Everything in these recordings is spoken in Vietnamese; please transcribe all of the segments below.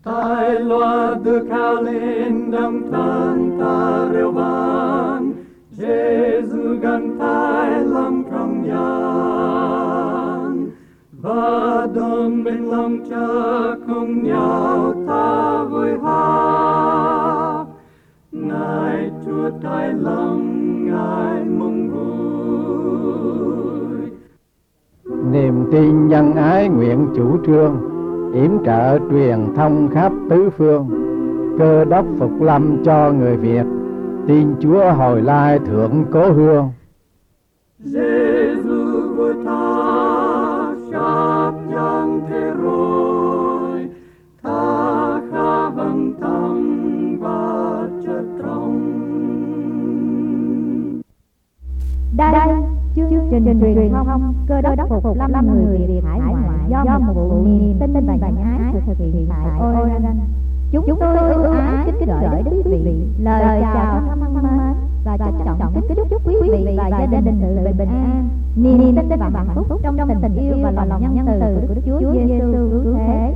Tai loa từ cao lên đâm than ta reo vang, Giêsu gần tai lòng trong gian, và đồng bên lòng cha cùng nhau ta vui hát. Ngài Chúa tai lòng Ngài mong vui. Niềm tin nhân ái nguyện chủ trương, yểm trợ truyền thông khắp tứ phương. Cơ đốc phục lâm cho người Việt, tin Chúa hồi lai thượng cố hương. Giêsu vua ta sắp giang thế rồi, ta khá vâng tâm và chất trong. Đây chương trình truyền thông Cơ đốc phục lâm người Việt hải ngoại do một vụ niềm tin và nhân ái thực hiện tại Oregon. Chúng tôi ưu ái kính gửi đến quý vị lời chào thân mến và trân trọng kính chúc quý vị và gia đình sự bình an, niềm tin và hạnh phúc trong tình yêu và lòng nhân từ của Đức Chúa Giêsu cứu thế.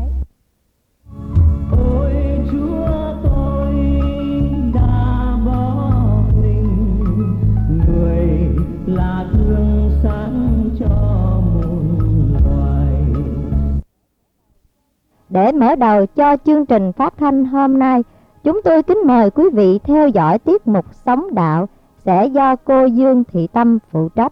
Ôi Chúa, tôi đã bỏ mình, người là gương sáng cho muôn loài. Để mở đầu cho chương trình phát thanh hôm nay, chúng tôi kính mời quý vị theo dõi tiết mục Sống Đạo sẽ do cô Dương Thị Tâm phụ trách.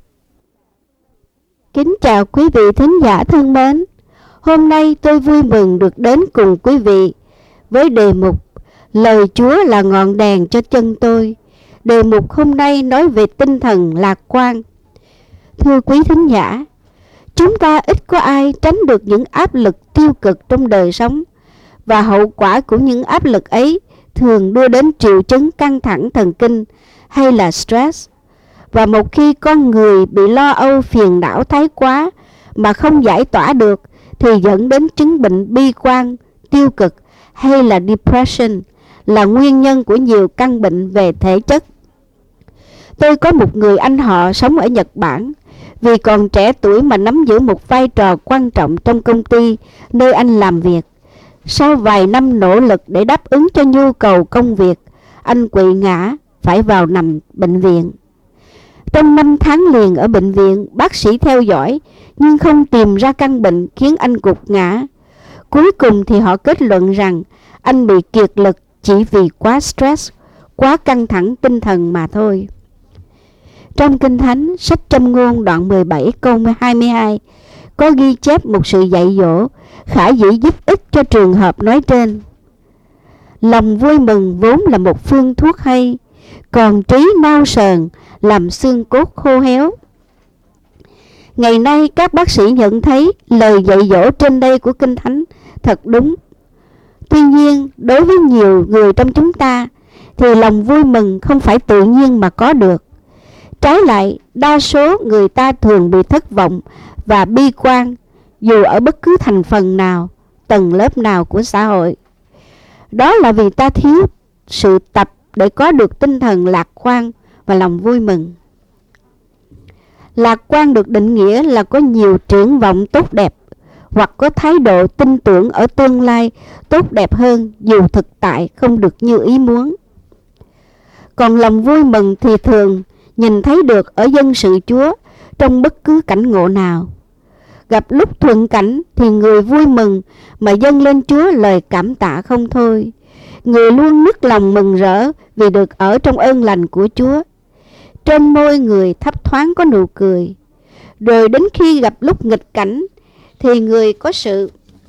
Kính chào quý vị thính giả thân mến. Hôm nay tôi vui mừng được đến cùng quý vị với đề mục Lời Chúa là ngọn đèn cho chân tôi. Đề mục hôm nay nói về tinh thần lạc quan. Thưa quý thính giả, chúng ta ít có ai tránh được những áp lực tiêu cực trong đời sống, và hậu quả của những áp lực ấy thường đưa đến triệu chứng căng thẳng thần kinh hay là stress. Và một khi con người bị lo âu phiền não thái quá mà không giải tỏa được thì dẫn đến chứng bệnh bi quan, tiêu cực hay là depression, là nguyên nhân của nhiều căn bệnh về thể chất. Tôi có một người anh họ sống ở Nhật Bản. Vì còn trẻ tuổi mà nắm giữ một vai trò quan trọng trong công ty nơi anh làm việc. Sau vài năm nỗ lực để đáp ứng cho nhu cầu công việc, anh quỵ ngã, phải vào nằm bệnh viện. Trong 5 tháng liền ở bệnh viện, bác sĩ theo dõi nhưng không tìm ra căn bệnh khiến anh gục ngã. Cuối cùng thì họ kết luận rằng anh bị kiệt lực chỉ vì quá stress, quá căng thẳng tinh thần mà thôi. Trong Kinh Thánh, sách Châm Ngôn đoạn 17 câu 22 có ghi chép một sự dạy dỗ khả dĩ giúp ích cho trường hợp nói trên. Lòng vui mừng vốn là một phương thuốc hay, còn trí nao sờn làm xương cốt khô héo. Ngày nay các bác sĩ nhận thấy lời dạy dỗ trên đây của Kinh Thánh thật đúng. Tuy nhiên, đối với nhiều người trong chúng ta thì lòng vui mừng không phải tự nhiên mà có được. Trái lại, đa số người ta thường bị thất vọng và bi quan dù ở bất cứ thành phần nào, tầng lớp nào của xã hội. Đó là vì ta thiếu sự tập để có được tinh thần lạc quan và lòng vui mừng. Lạc quan được định nghĩa là có nhiều triển vọng tốt đẹp, hoặc có thái độ tin tưởng ở tương lai tốt đẹp hơn dù thực tại không được như ý muốn. Còn lòng vui mừng thì thường nhìn thấy được ở dân sự Chúa trong bất cứ cảnh ngộ nào. Gặp lúc thuận cảnh thì người vui mừng mà dâng lên Chúa lời cảm tạ không thôi. Người luôn nức lòng mừng rỡ vì được ở trong ơn lành của Chúa. Trên môi người thấp thoáng có nụ cười. Rồi đến khi gặp lúc nghịch cảnh thì người có sự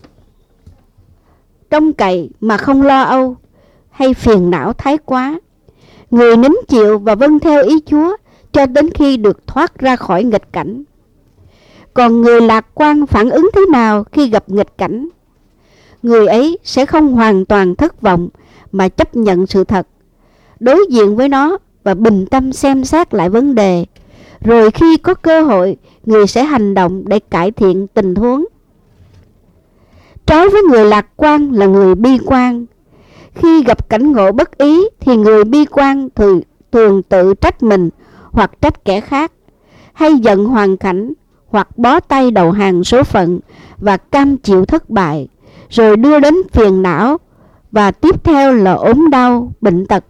trông cậy mà không lo âu hay phiền não thái quá. Người nín chịu và vâng theo ý Chúa cho đến khi được thoát ra khỏi nghịch cảnh. Còn người lạc quan phản ứng thế nào khi gặp nghịch cảnh? Người ấy sẽ không hoàn toàn thất vọng mà chấp nhận sự thật, đối diện với nó và bình tâm xem xét lại vấn đề. Rồi khi có cơ hội, người sẽ hành động để cải thiện tình huống. Trái với người lạc quan là người bi quan. Khi gặp cảnh ngộ bất ý thì người bi quan thường tự trách mình hoặc trách kẻ khác, hay giận hoàn cảnh, hoặc bó tay đầu hàng số phận và cam chịu thất bại, rồi đưa đến phiền não và tiếp theo là ốm đau, bệnh tật.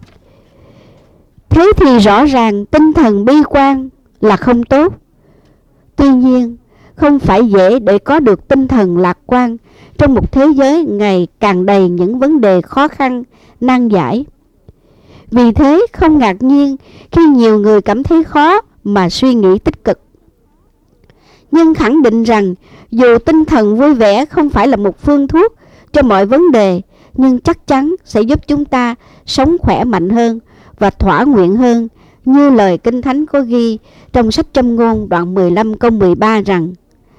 Thế thì rõ ràng tinh thần bi quan là không tốt. Tuy nhiên, không phải dễ để có được tinh thần lạc quan trong một thế giới ngày càng đầy những vấn đề khó khăn, nan giải. Vì thế không ngạc nhiên khi nhiều người cảm thấy khó mà suy nghĩ tích cực. Nhưng khẳng định rằng dù tinh thần vui vẻ không phải là một phương thuốc cho mọi vấn đề, nhưng chắc chắn sẽ giúp chúng ta sống khỏe mạnh hơn và thỏa nguyện hơn, như lời Kinh Thánh có ghi trong sách Châm Ngôn đoạn 15 câu 13 rằng: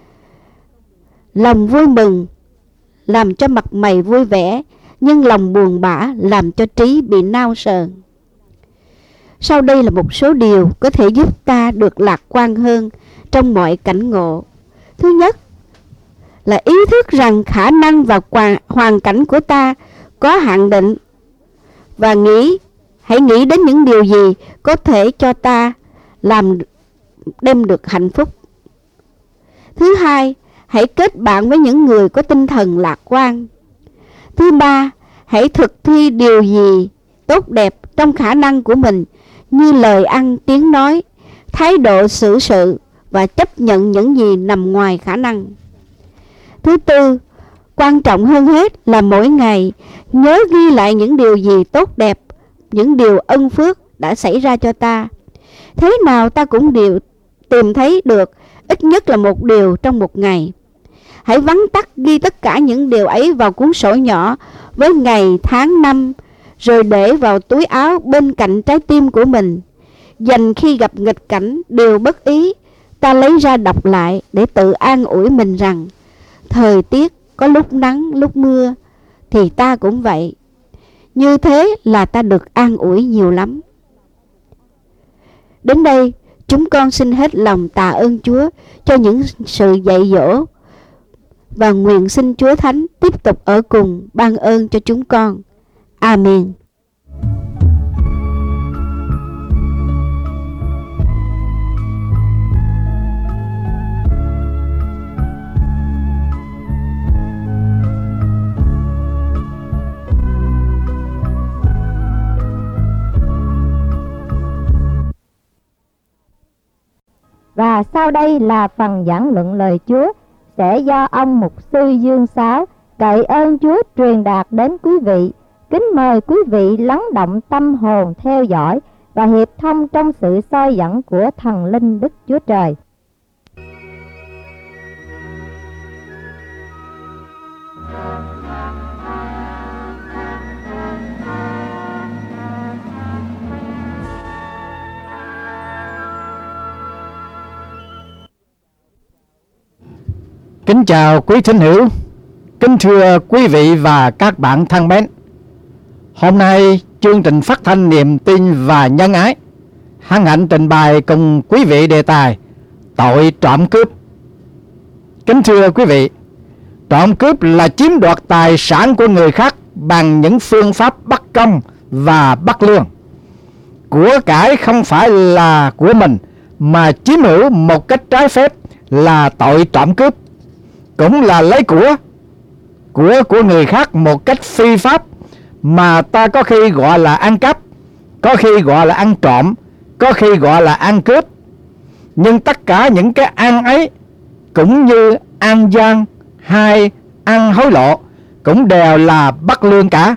lòng vui mừng làm cho mặt mày vui vẻ, nhưng lòng buồn bã làm cho trí bị nao sờn. Sau đây là một số điều có thể giúp ta được lạc quan hơn trong mọi cảnh ngộ. Thứ nhất là ý thức rằng khả năng và hoàn cảnh của ta có hạn định, và hãy nghĩ đến những điều gì có thể cho ta đem được hạnh phúc. Thứ hai, hãy kết bạn với những người có tinh thần lạc quan. Thứ ba, hãy thực thi điều gì tốt đẹp trong khả năng của mình, như lời ăn, tiếng nói, thái độ xử sự, và chấp nhận những gì nằm ngoài khả năng. Thứ tư, quan trọng hơn hết là mỗi ngày nhớ ghi lại những điều gì tốt đẹp, những điều ân phước đã xảy ra cho ta. Thế nào ta cũng tìm thấy được ít nhất là một điều trong một ngày. Hãy vắn tắt ghi tất cả những điều ấy vào cuốn sổ nhỏ với ngày, tháng, năm, rồi để vào túi áo bên cạnh trái tim của mình. Dành khi gặp nghịch cảnh, điều bất ý, ta lấy ra đọc lại để tự an ủi mình rằng thời tiết có lúc nắng, lúc mưa, thì ta cũng vậy. Như thế là ta được an ủi nhiều lắm. Đến đây, chúng con xin hết lòng tạ ơn Chúa cho những sự dạy dỗ, và nguyện xin Chúa Thánh tiếp tục ở cùng ban ơn cho chúng con. Amen. Và sau đây là phần giảng luận lời Chúa sẽ do ông mục sư Dương Sáo cậy ơn Chúa truyền đạt đến quý vị. Kính mời quý vị lắng động tâm hồn theo dõi và hiệp thông trong sự soi dẫn của thần linh Đức Chúa Trời. Kính chào quý thính hữu, kính thưa quý vị và các bạn thân mến. Hôm nay chương trình phát thanh niềm tin và nhân ái hân hạnh trình bày cùng quý vị đề tài tội trộm cướp. Kính thưa quý vị, trộm cướp là chiếm đoạt tài sản của người khác bằng những phương pháp bất công và bất lương. Của cải không phải là của mình mà chiếm hữu một cách trái phép là tội trộm cướp. Cũng là lấy của người khác một cách phi pháp mà ta có khi gọi là ăn cắp, có khi gọi là ăn trộm, có khi gọi là ăn cướp. Nhưng tất cả những cái ăn ấy cũng như ăn gian hay ăn hối lộ cũng đều là bất lương cả.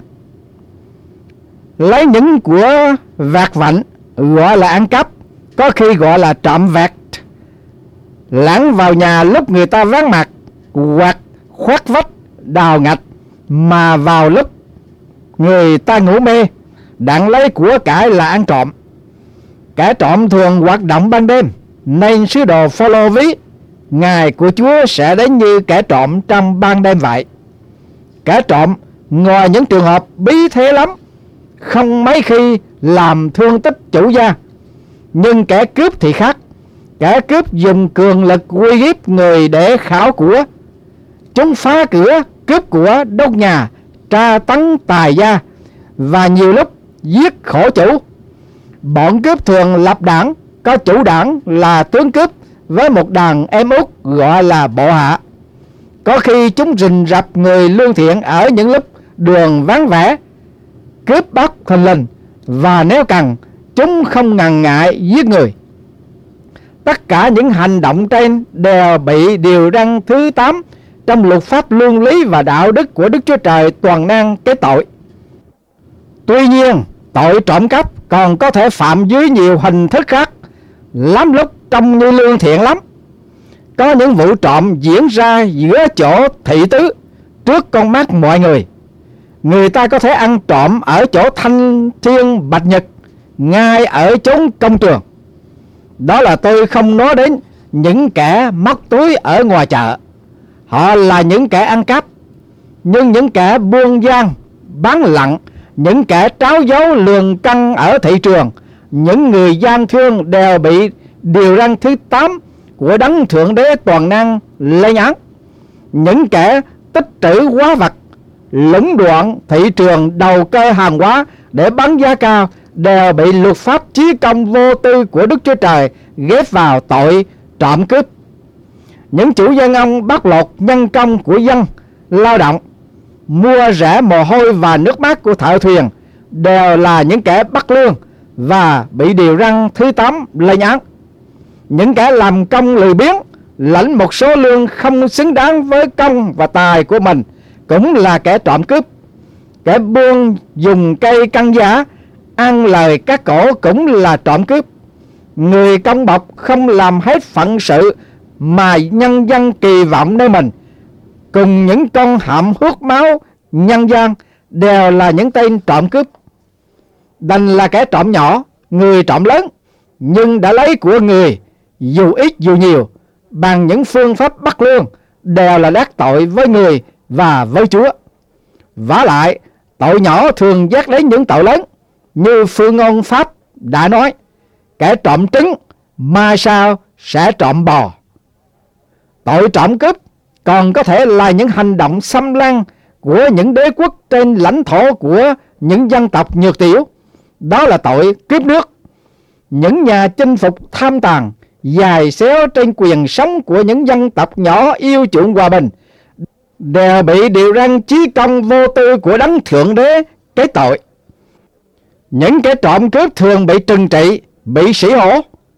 Lấy những của vặt vãnh gọi là ăn cắp, có khi gọi là trộm vặt. Lẻn vào nhà lúc người ta vắng mặt hoặc khoét vách đào ngạch, mà vào lúc người ta ngủ mê đặng lấy của cải là ăn trộm. Kẻ trộm thường hoạt động ban đêm, nên sứ đồ Phô-lô ví ngày của Chúa sẽ đến như kẻ trộm trong ban đêm vậy. Kẻ trộm ngoài những trường hợp bí thế lắm, không mấy khi làm thương tích chủ gia. Nhưng kẻ cướp thì khác. Kẻ cướp dùng cường lực uy hiếp người để khảo của. Chúng phá cửa, cướp của, đốt nhà, tra tấn tài gia và nhiều lúc giết khổ chủ. Bọn cướp thường lập đảng, có chủ đảng là tướng cướp với một đàn em út gọi là bộ hạ. Có khi chúng rình rập người lương thiện ở những lúc đường vắng vẻ, cướp bóc thình lình, và nếu cần, chúng không ngần ngại giết người. Tất cả những hành động trên đều bị điều răn thứ 8 trong luật pháp luân lý và đạo đức của Đức Chúa Trời toàn năng cái tội. Tuy nhiên, tội trộm cắp còn có thể phạm dưới nhiều hình thức khác, lắm lúc trông như lương thiện lắm. Có những vụ trộm diễn ra giữa chỗ thị tứ, trước con mắt mọi người. Người ta có thể ăn trộm ở chỗ thanh thiên bạch nhật, ngay ở chốn công trường. Đó là tôi không nói đến những kẻ móc túi ở ngoài chợ. Họ là những kẻ ăn cắp. Nhưng những kẻ buôn gian, bán lặng, những kẻ tráo dấu lường cân ở thị trường, những người gian thương đều bị điều răn thứ 8 của Đấng Thượng Đế toàn năng lên án. Những kẻ tích trữ hóa vật, lũng đoạn thị trường đầu cơ hàng hóa để bán giá cao đều bị luật pháp chí công vô tư của Đức Chúa Trời ghép vào tội trộm cướp. Những chủ dân ông bắt lột nhân công của dân lao động, mua rẻ mồ hôi và nước mắt của thợ thuyền đều là những kẻ bắt lương và bị điều răn thứ 8 lên án. Những kẻ làm công lười biếng, lãnh một số lương không xứng đáng với công và tài của mình cũng là kẻ trộm cướp. Kẻ buôn dùng cây căng giá, ăn lời các cổ cũng là trộm cướp. Người công bộc không làm hết phận sự mà nhân dân kỳ vọng nơi mình, cùng những con hạm hút máu nhân gian đều là những tên trộm cướp. Đành là kẻ trộm nhỏ, người trộm lớn, nhưng đã lấy của người, dù ít dù nhiều, bằng những phương pháp bắt lương, đều là đắc tội với người và với Chúa. Vả lại, tội nhỏ thường dắt đến những tội lớn, như phương ngôn Pháp đã nói: kẻ trộm trứng mai sau sẽ trộm bò. Tội trộm cướp còn có thể là những hành động xâm lăng của những đế quốc trên lãnh thổ của những dân tộc nhược tiểu. Đó là tội cướp nước. Những nhà chinh phục tham tàn dài xéo trên quyền sống của những dân tộc nhỏ yêu chuộng hòa bình đều bị điều răn chí công vô tư của Đấng Thượng Đế cái tội. Những kẻ trộm cướp thường bị trừng trị, bị sỉ hổ.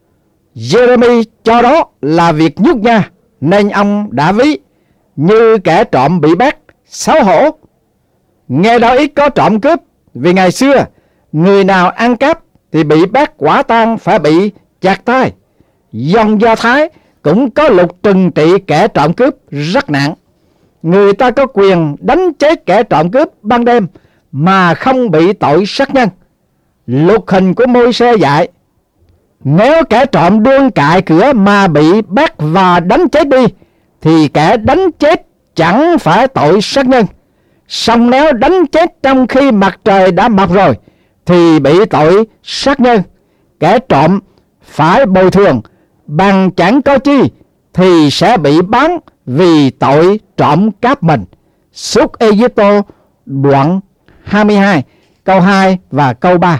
Jeremy cho đó là việc nhút nha, nên ông đã ví như kẻ trộm bị bắt, xấu hổ. Nghe đó ít có trộm cướp, vì ngày xưa người nào ăn cắp thì bị bắt quả tang phải bị chặt tay. Dân Do Thái cũng có luật trừng trị kẻ trộm cướp rất nặng. Người ta có quyền đánh chết kẻ trộm cướp ban đêm mà không bị tội sát nhân. Luật hình của Môi-se dạy: nếu kẻ trộm đương cại cửa mà bị bắt và đánh chết đi, thì kẻ đánh chết chẳng phải tội sát nhân. Song nếu đánh chết trong khi mặt trời đã mọc rồi, thì bị tội sát nhân. Kẻ trộm phải bồi thường bằng chẳng có chi, thì sẽ bị bán vì tội trộm cắp mình. Xuất Ê-díp-tô đoạn 22 câu 2 và câu 3.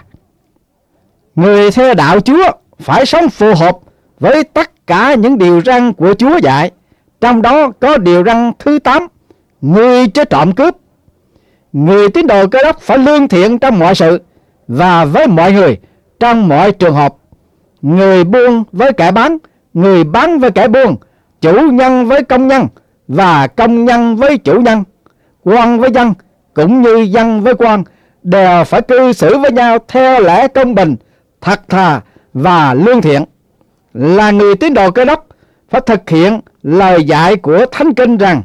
Người theo đạo Chúa phải sống phù hợp với tất cả những điều răn của Chúa dạy. Trong đó có điều răn thứ 8: ngươi chớ trộm cướp. Người tín đồ Cơ Đốc phải lương thiện trong mọi sự và với mọi người trong mọi trường hợp. Người buôn với kẻ bán, người bán với kẻ buôn, chủ nhân với công nhân và công nhân với chủ nhân, quan với dân cũng như dân với quan đều phải cư xử với nhau theo lẽ công bình, thật thà và lương thiện. Là người tín đồ Cơ Đốc phải thực hiện lời dạy của Thánh Kinh rằng: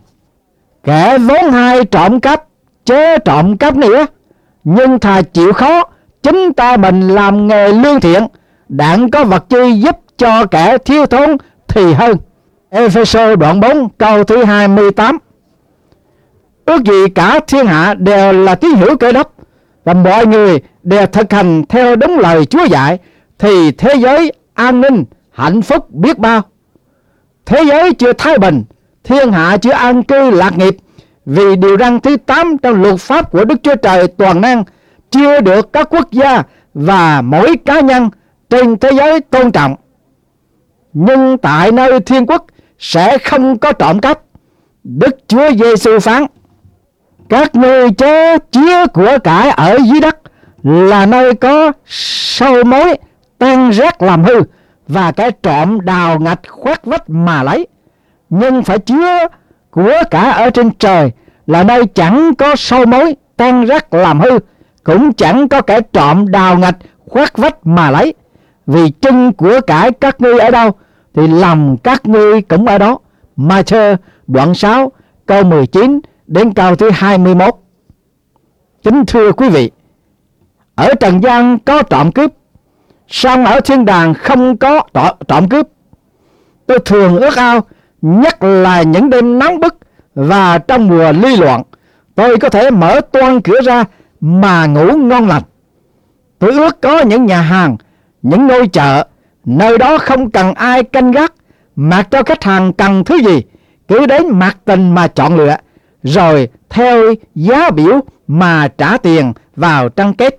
kẻ vốn hay trộm cắp chớ trộm cắp nữa, nhưng thà chịu khó chính ta mình làm nghề lương thiện, đặng có vật chi giúp cho kẻ thiếu thốn thì hơn. Ê-phê-sô đoạn 4 câu thứ 28. Ước gì cả thiên hạ đều là tín hữu Cơ Đốc và mọi người đều thực hành theo đúng lời Chúa dạy, thì thế giới an ninh hạnh phúc biết bao. Thế giới chưa thái bình, thiên hạ chưa an cư lạc nghiệp, vì điều răn thứ 8 trong luật pháp của Đức Chúa Trời toàn năng chưa được các quốc gia và mỗi cá nhân trên thế giới tôn trọng. Nhưng tại nơi thiên quốc sẽ không có trộm cắp. Đức Chúa Giêsu phán: Các ngươi chớ chứa của cải ở dưới đất, là nơi có sâu mối tan rác làm hư, và kẻ trộm đào ngạch khoét vách mà lấy. Nhưng phải chứa của cải ở trên trời, là nơi chẳng có sâu mối tan rác làm hư, cũng chẳng có kẻ trộm đào ngạch khoét vách mà lấy. Vì chân của cải các ngươi ở đâu, thì lòng các ngươi cũng ở đó. Ma-thơ đoạn 6 câu 19 đến câu thứ 21. Kính thưa quý vị, ở trần gian có trộm cướp, song ở thiên đàng không có trộm cướp. Tôi thường ước ao, nhất là những đêm nắng bức và trong mùa ly loạn, tôi có thể mở toang cửa ra mà ngủ ngon lành. Tôi ước có những nhà hàng, những ngôi chợ, nơi đó không cần ai canh gác, mặc cho khách hàng cần thứ gì cứ đến mặc tình mà chọn lựa, rồi theo giá biểu mà trả tiền vào trang kết.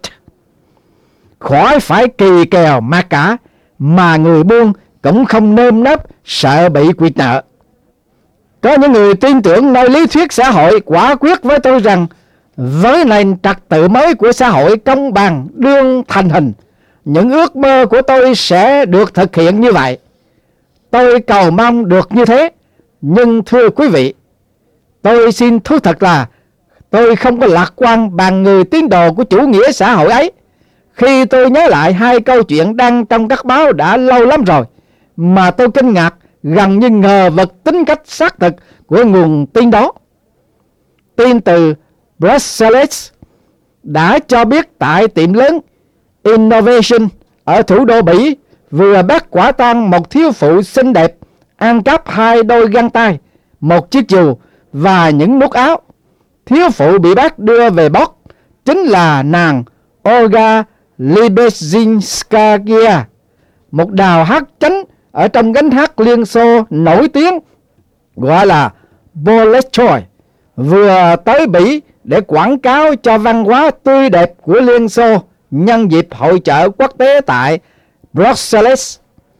Khỏi phải kỳ kèo mặc cả, mà người buôn cũng không nơm nớp sợ bị quỵt nợ. Có những người tin tưởng nơi lý thuyết xã hội quả quyết với tôi rằng với nền trật tự mới của xã hội công bằng đương thành hình, những ước mơ của tôi sẽ được thực hiện như vậy. Tôi cầu mong được như thế, nhưng thưa quý vị, tôi xin thú thật là tôi không có lạc quan bằng người tín đồ của chủ nghĩa xã hội ấy. Khi tôi nhớ lại hai câu chuyện đăng trong các báo đã lâu lắm rồi, mà tôi kinh ngạc gần như ngờ vực tính cách xác thực của nguồn tin đó. Tin từ Brussels đã cho biết tại tiệm lớn Innovation ở thủ đô Bỉ vừa bắt quả tang một thiếu phụ xinh đẹp ăn cắp 2 đôi găng tay, một chiếc dù và những nút áo. Thiếu phụ bị bắt đưa về bót chính là nàng Olga Libezhinskaya, một đào hát chánh ở trong gánh hát Liên Xô nổi tiếng gọi là Bolshoi, vừa tới Bỉ để quảng cáo cho văn hóa tươi đẹp của Liên Xô nhân dịp hội chợ quốc tế tại Brussels.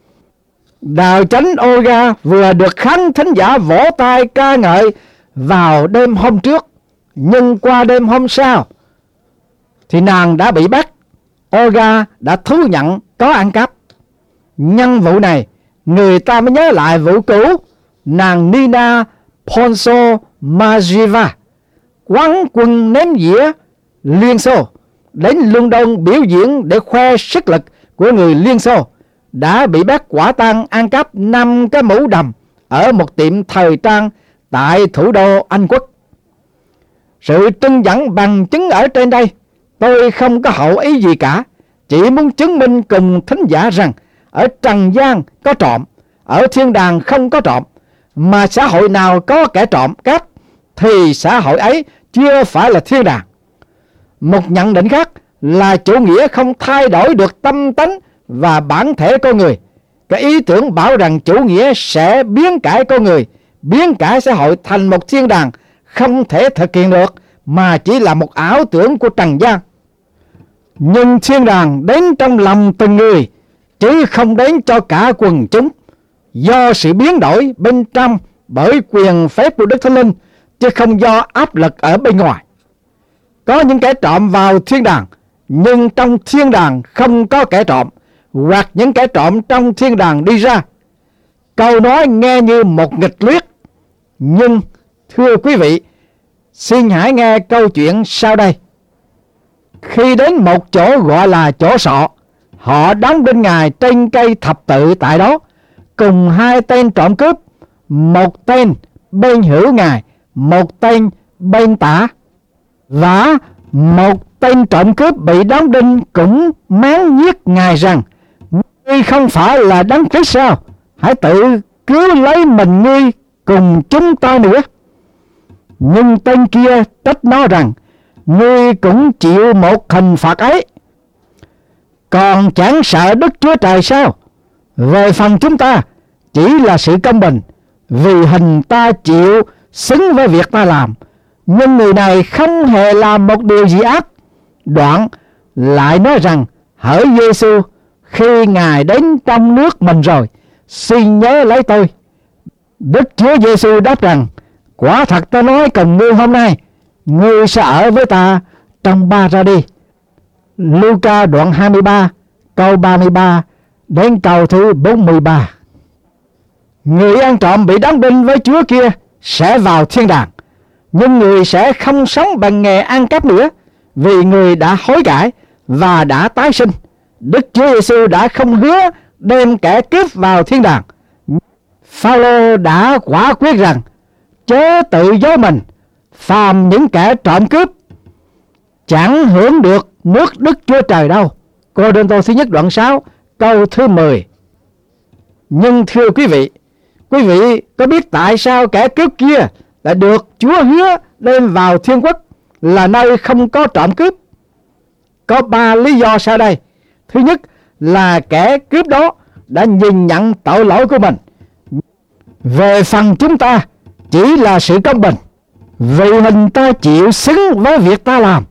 Đào chánh Olga vừa được khán thính giả vỗ tay ca ngợi vào đêm hôm trước, nhưng qua đêm hôm sau thì nàng đã bị bắt. Olga đã thú nhận có ăn cắp. Nhân vụ này, người ta mới nhớ lại vụ cũ nàng Nina Ponsomajiva, quán quân ném dĩa Liên Xô, đến London biểu diễn để khoe sức lực của người Liên Xô, đã bị bắt quả tang ăn cắp 5 cái mũ đầm ở một tiệm thời trang tại thủ đô Anh Quốc. Sự trưng dẫn bằng chứng ở trên đây, tôi không có hậu ý gì cả, chỉ muốn chứng minh cùng thính giả rằng ở trần gian có trộm, ở thiên đàng không có trộm, mà xã hội nào có kẻ trộm cắp thì xã hội ấy chưa phải là thiên đàng. Một nhận định khác là chủ nghĩa không thay đổi được tâm tánh và bản thể con người. Cái ý tưởng bảo rằng chủ nghĩa sẽ biến cải con người, biến cải xã hội thành một thiên đàng không thể thực hiện được, mà chỉ là một ảo tưởng của trần gian. Nhưng thiên đàng đến trong lòng từng người, chứ không đến cho cả quần chúng, do sự biến đổi bên trong bởi quyền phép của Đức Thánh Linh, chứ không do áp lực ở bên ngoài. Có những kẻ trộm vào thiên đàng, nhưng trong thiên đàng không có kẻ trộm, hoặc những kẻ trộm trong thiên đàng đi ra. Câu nói nghe như một nghịch lý, nhưng thưa quý vị, xin hãy nghe câu chuyện sau đây. Khi đến một chỗ gọi là chỗ sọ, họ đóng đinh Ngài trên cây thập tự tại đó, cùng 2 tên trộm cướp, một tên bên hữu Ngài, một tên bên tả. Và một tên trộm cướp bị đóng đinh cũng máng nhiếc Ngài rằng: ngươi không phải là Đấng Christ sao? Hãy tự cứu lấy mình ngươi cùng chúng ta nữa. Nhưng tên kia trách nó rằng: ngươi cũng chịu một hình phạt ấy, còn chẳng sợ Đức Chúa Trời sao? Về phần chúng ta chỉ là sự công bình, vì hình ta chịu xứng với việc ta làm, nhưng người này không hề làm một điều gì ác. Đoạn lại nói rằng: hỡi Giê-xu, khi Ngài đến trong nước mình rồi, xin nhớ lấy tôi. Đức Chúa Giê-xu đáp rằng: quả thật ta nói cùng ngươi hôm nay, ngươi sẽ ở với ta trong 3 ra đi. Luca đoạn 23 câu 33 đến câu thứ 43. Người ăn trộm bị đóng đinh với Chúa kia sẽ vào thiên đàng, nhưng người sẽ không sống bằng nghề ăn cắp nữa, vì người đã hối cải và đã tái sinh. Đức Chúa Giêsu đã không hứa đem kẻ cướp vào thiên đàng. Phao-lô đã quả quyết rằng chớ tự dối mình, phàm những kẻ trộm cướp chẳng hưởng được nước Đức Chúa Trời đâu. Cô-rinh-tô thứ nhất đoạn 6 câu thứ 10. Nhưng thưa quý vị có biết tại sao kẻ cướp kia lại được Chúa hứa đem vào thiên quốc là nơi không có trộm cướp? Có 3 lý do sau đây. Thứ nhất là kẻ cướp đó đã nhìn nhận tội lỗi của mình. Về phần chúng ta chỉ là sự công bình, vì mình ta chịu xứng với việc ta làm.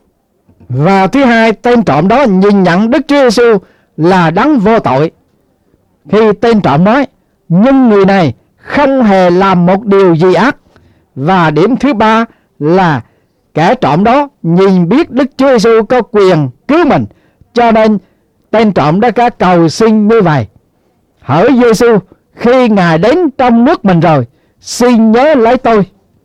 Và thứ hai, tên trộm đó nhìn nhận Đức Chúa Giêsu là đấng vô tội. Khi tên trộm nói nhưng người này không hề làm một điều gì ác. Và điểm thứ ba là kẻ trộm đó nhìn biết Đức Chúa Giêsu có quyền cứu mình, cho nên tên trộm đã có cầu xin như vậy: hỡi Giêsu, khi Ngài đến trong nước mình rồi, xin nhớ lấy tôi.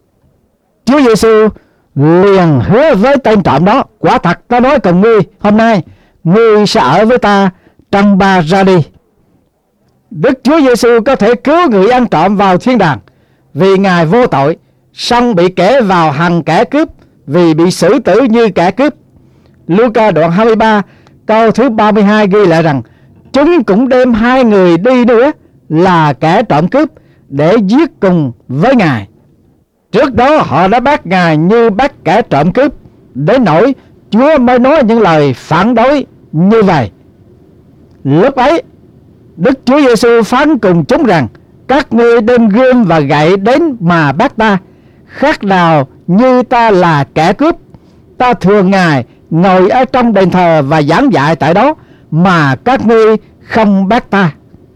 Chúa Giêsu liền hứa với tên trộm đó: quả thật ta nói cùng ngươi, hôm nay ngươi sẽ ở với ta trong 3 ra đi. Đức Chúa Giêsu có thể cứu người ăn trộm vào thiên đàng vì Ngài vô tội, song bị kể vào hàng kẻ cướp vì bị xử tử như kẻ cướp. Luca đoạn 23 câu thứ 32 ghi lại rằng chúng cũng đem 2 người đi nữa là kẻ trộm cướp để giết cùng với Ngài. Trước đó họ đã bắt Ngài như bắt kẻ trộm cướp, đến nỗi Chúa mới nói những lời phản đối như vậy. Lúc ấy Đức Chúa Giêsu phán cùng chúng rằng: các ngươi đem gươm và gậy đến mà bắt ta, khác nào như ta là kẻ cướp. Ta thường ngày ngồi ở trong đền thờ và giảng dạy tại đó, mà các ngươi không bắt ta.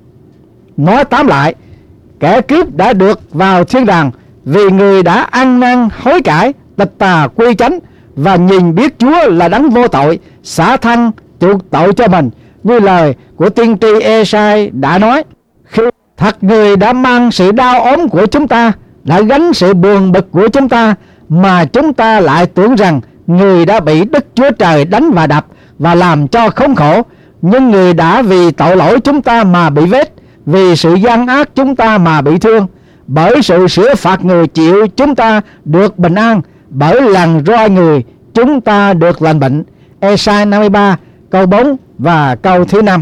Nói tóm lại, kẻ cướp đã được vào thiên đàng vì người đã ăn năn hối cải, tịch tà quy chánh và nhìn biết Chúa là đấng vô tội, xả thân chuộc tội cho mình, như lời của tiên tri Ê-sai đã nói: khi thật người đã mang sự đau ốm của chúng ta, đã gánh sự buồn bực của chúng ta, mà chúng ta lại tưởng rằng người đã bị Đức Chúa Trời đánh và đập và làm cho khốn khổ. Nhưng người đã vì tội lỗi chúng ta mà bị vết, vì sự gian ác chúng ta mà bị thương. Bởi sự sửa phạt người chịu chúng ta được bình an, bởi lần roi người chúng ta được lành bệnh. Ê-sai 53 câu 4 và câu thứ 5.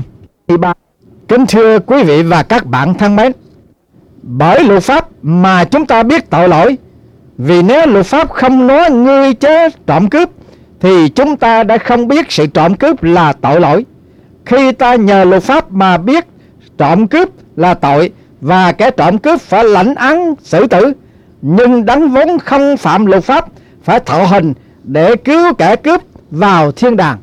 Kính thưa quý vị và các bạn thân mến, bởi luật pháp mà chúng ta biết tội lỗi. Vì nếu luật pháp không nói ngươi chớ trộm cướp, thì chúng ta đã không biết sự trộm cướp là tội lỗi. Khi ta nhờ luật pháp mà biết trộm cướp là tội, và kẻ trộm cướp phải lãnh án xử tử, nhưng đấng vốn không phạm luật pháp phải thọ hình để cứu kẻ cướp vào thiên đàng.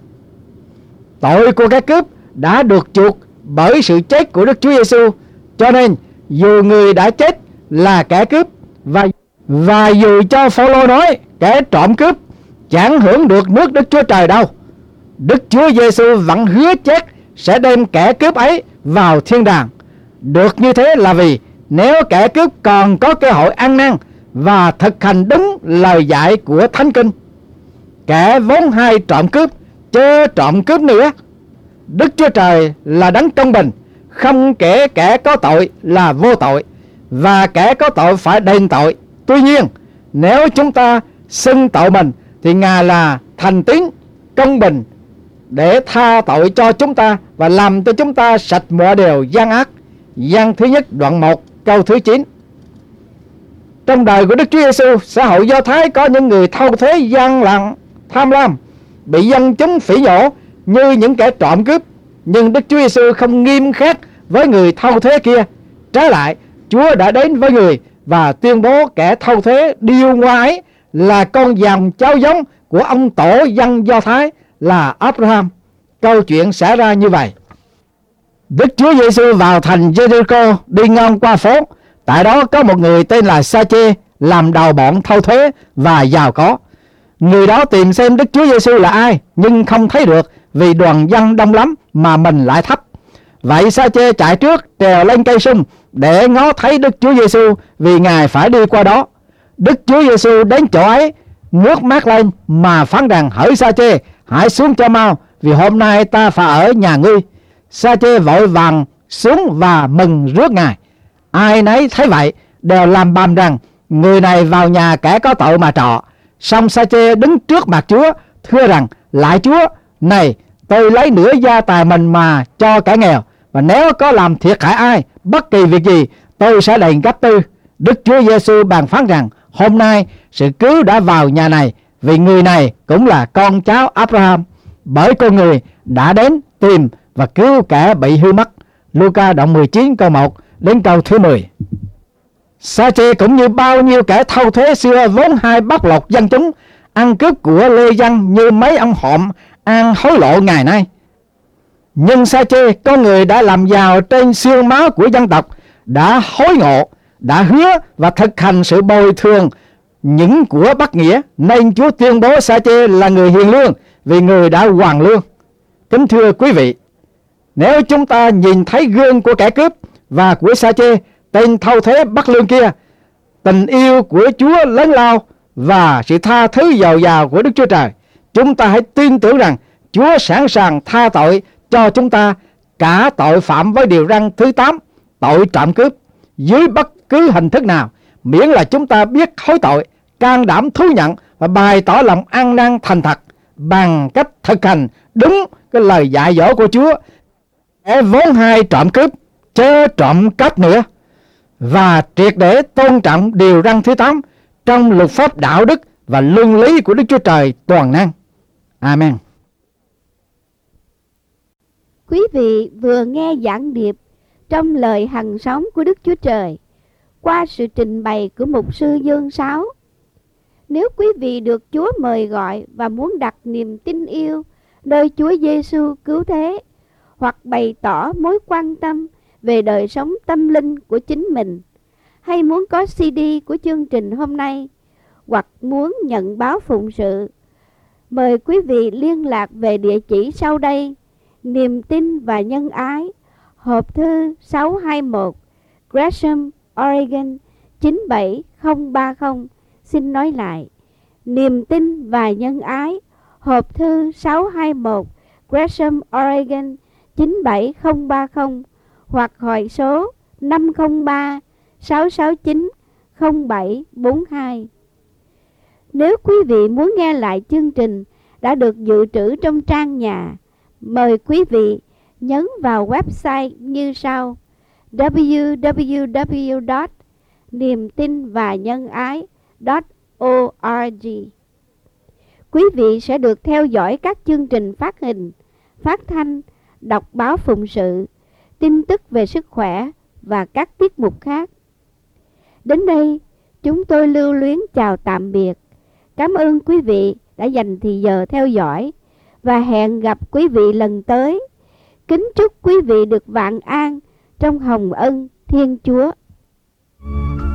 Tội của kẻ cướp đã được chuộc bởi sự chết của Đức Chúa Giêsu, cho nên dù người đã chết là kẻ cướp, và dù cho Phao-lô nói kẻ trộm cướp chẳng hưởng được nước Đức Chúa Trời đâu, Đức Chúa Giêsu vẫn hứa chết sẽ đem kẻ cướp ấy vào thiên đàng. Được như thế là vì nếu kẻ cướp còn có cơ hội ăn năn và thực hành đúng lời dạy của Thánh Kinh, kẻ vốn hay trộm cướp chớ trộm cướp nữa. Đức Chúa Trời là đấng công bình, không kể kẻ có tội là vô tội, và kẻ có tội phải đền tội. Tuy nhiên, nếu chúng ta xưng tội mình thì Ngài là thành tín, công bình để tha tội cho chúng ta và làm cho chúng ta sạch mọi điều gian ác. Giăng thứ nhất đoạn 1 câu thứ 9. Trong đời của Đức Chúa Giêsu, xã hội Do Thái có những người thâu thuế gian lận, tham lam, bị dân chúng phỉ nhổ như những kẻ trộm cướp. Nhưng Đức Chúa Giêsu không nghiêm khắc với người thâu thuế kia. Trái lại, Chúa đã đến với người và tuyên bố kẻ thâu thuế điêu ngoa ấy là con dòng cháu giống của ông tổ dân Do Thái là Abraham. Câu chuyện xảy ra như vậy: Đức Chúa Giêsu vào thành Jericho đi ngang qua phố. Tại đó có một người tên là Sa-chê làm đầu bọn thâu thuế và giàu có. Người đó tìm xem Đức Chúa Giêsu là ai, nhưng không thấy được vì đoàn dân đông lắm mà mình lại thấp. Vậy Sa-chê chạy trước trèo lên cây sung để ngó thấy Đức Chúa Giêsu, vì Ngài phải đi qua đó. Đức Chúa Giêsu đến chỗ ấy, ngước mắt lên mà phán rằng: hỡi Sa-chê, hãy xuống cho mau, vì hôm nay ta phải ở nhà ngươi. Sa-chê vội vàng xuống và mừng rước Ngài. Ai nấy thấy vậy đều làm bầm rằng: người này vào nhà kẻ có tội mà trọ. Song Sa-chê đứng trước mặt Chúa thưa rằng: lạy Chúa, này, tôi lấy nửa gia tài mình mà cho kẻ nghèo, và nếu có làm thiệt hại ai bất kỳ việc gì, tôi sẽ đền gấp tư. Đức Chúa Giêsu bàn phán rằng: hôm nay sự cứu đã vào nhà này, vì người này cũng là con cháu Abraham, bởi con người đã đến tìm và cứu kẻ bị hư mất. Luca đoạn 19 câu 1 đến câu thứ 10. Sa-chê cũng như bao nhiêu kẻ thâu thuế xưa vốn hay bóc lột dân chúng, ăn cướp của lê dân như mấy ông họm ăn hối lộ ngày nay. Nhưng Sa-chê, con người đã làm giàu trên xương máu của dân tộc, đã hối ngộ, đã hứa và thực hành sự bồi thường những của bất nghĩa, nên Chúa tuyên bố Sa-chê là người hiền lương, vì người đã hoàn lương. Kính thưa quý vị, nếu chúng ta nhìn thấy gương của kẻ cướp và của Sa-chê, tên thâu thuế bất lương kia, tình yêu của Chúa lớn lao và sự tha thứ dồi dào của Đức Chúa Trời, chúng ta hãy tin tưởng rằng Chúa sẵn sàng tha tội cho chúng ta cả tội phạm với điều răn thứ 8, tội trộm cướp, dưới bất cứ hình thức nào, miễn là chúng ta biết hối tội, can đảm thú nhận và bày tỏ lòng ăn năn thành thật bằng cách thực hành đúng cái lời dạy dỗ của Chúa. Kẻ vốn hay trộm cướp chớ trộm cắp nữa, và triệt để tôn trọng điều răn thứ 8 trong luật pháp đạo đức và luân lý của Đức Chúa Trời toàn năng. Amen. Quý vị vừa nghe giảng điệp trong lời hằng sống của Đức Chúa Trời qua sự trình bày của mục sư Dương Sáu. Nếu quý vị được Chúa mời gọi và muốn đặt niềm tin yêu nơi Chúa Giêsu cứu thế, hoặc bày tỏ mối quan tâm về đời sống tâm linh của chính mình, hay muốn có CD của chương trình hôm nay, hoặc muốn nhận báo phụng sự, mời quý vị liên lạc về địa chỉ sau đây: Niềm tin và nhân ái, hộp thư 621, Gresham, Oregon 97030. Xin nói lại: Niềm tin và nhân ái, hộp thư 621, Gresham, Oregon 97030, hoặc hỏi số 503 669 0742. Nếu quý vị muốn nghe lại chương trình đã được dự trữ trong trang nhà, mời quý vị nhấn vào website như sau: www.niemtinvanhângai.org. Quý vị sẽ được theo dõi các chương trình phát hình, phát thanh, đọc báo phụng sự, tin tức về sức khỏe và các tiết mục khác. Đến đây, chúng tôi lưu luyến chào tạm biệt. Cảm ơn quý vị đã dành thời giờ theo dõi và hẹn gặp quý vị lần tới. Kính chúc quý vị được vạn an trong hồng ân Thiên Chúa.